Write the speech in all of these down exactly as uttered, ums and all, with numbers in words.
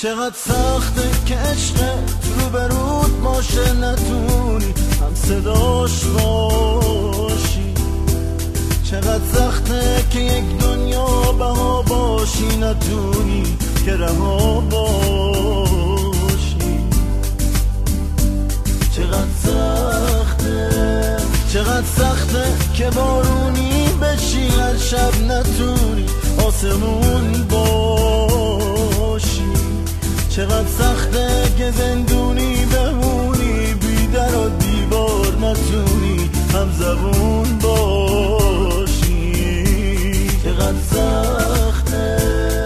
چقدر سخته که عشقت رو برود باشه نتونی هم صداش باشی. چقدر سخته که یک دنیا بها باشی نتونی که رها باشی. چقدر سخته چقدر سخته که بارونی بشی هر شب نتونی آسمون باشی. چقدر سخته که زندونی بمونی بی در و دیوار نتونی هم زبون باشی. چقدر سخته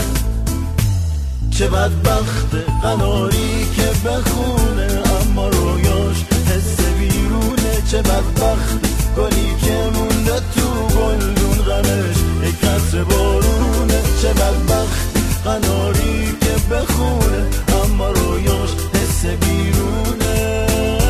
چه بدبخته قناری که بخونه اما رویاش حس بیرونه. چه بدبخته گلی که مونده تو گلدون غمش یک قطره بارونه. چه بدبخت قناری که بخونه اما رویاش حس بیرونه.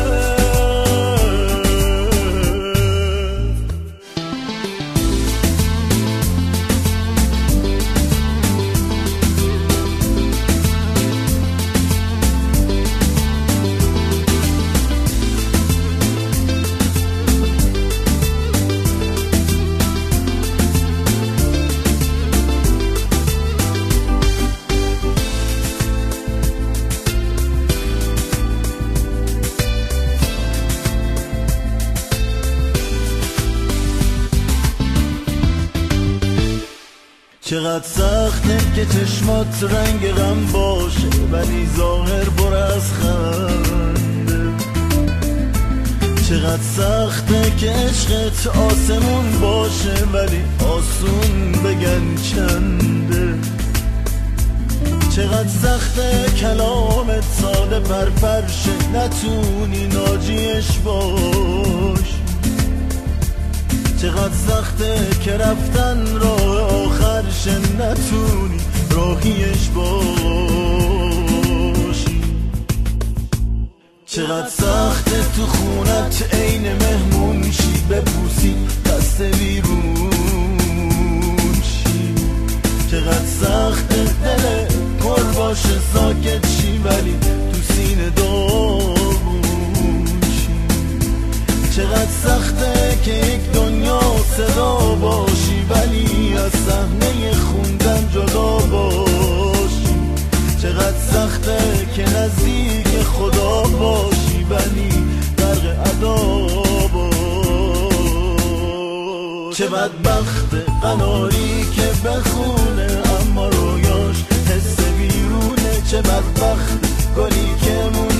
چقدر سخته که چشمات رنگ غم باشه ولی ظاهر پر از خنده. چقدر سخته که عشقت آسمون باشه ولی آسون بگن چنده. چقدر سخته کلامت ساده پرپرشه نتونی ناجیش باش. چقدر سخته که رفتن راه آخرشه نتونی راهیش باشی. چقدر سخته تو خونت عین مهمون شی بپوسی دست بیرون شی. چقدر سخته دل پر باشه ساکت شی ولی تو سینه داغون شی. چقدر سخته که یک دنیا صدا باشی ولی از صحنه خوندن جدا باشی. چقدر سخته که نزدیک خدا باشی ولی غرق ادا باشی. چه بدبخت قناری که بخونه اما رویاش حس بیرونه. چه بدبخت گلی که